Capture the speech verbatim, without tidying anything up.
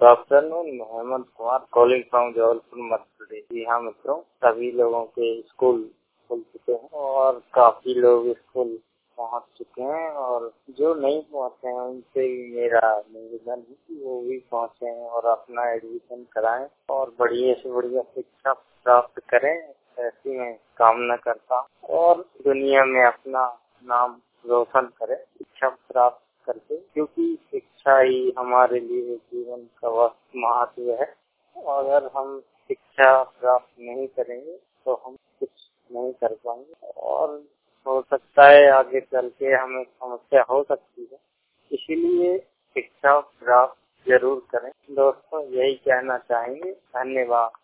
Good afternoon, Mohammad Kumar calling from Jabalpur Madhya Pradesh. जी हाँ मित्रों, सभी लोगों के स्कूल खुल चुके हैं और काफी लोग स्कूल पहुंच चुके हैं और जो नहीं पहुंचे हैं उनसे भी मेरा निवेदन है कि वो भी पहुंचे हैं और अपना एडमिशन कराएं और बढ़िया से बढ़िया शिक्षा प्राप्त करें, ऐसी मैं कामना करता हूँ और दुनिया में अपना नाम रोशन करें शिक्षा प्राप्त करके, क्योंकि शिक्षा ही हमारे लिए जीवन का वक्त महत्व है। अगर हम शिक्षा प्राप्त नहीं करेंगे तो हम कुछ नहीं कर पाएंगे और हो सकता है आगे चल के हमें समस्या हो सकती है। इसीलिए शिक्षा प्राप्त जरूर करें। दोस्तों, यही कहना चाहेंगे। धन्यवाद।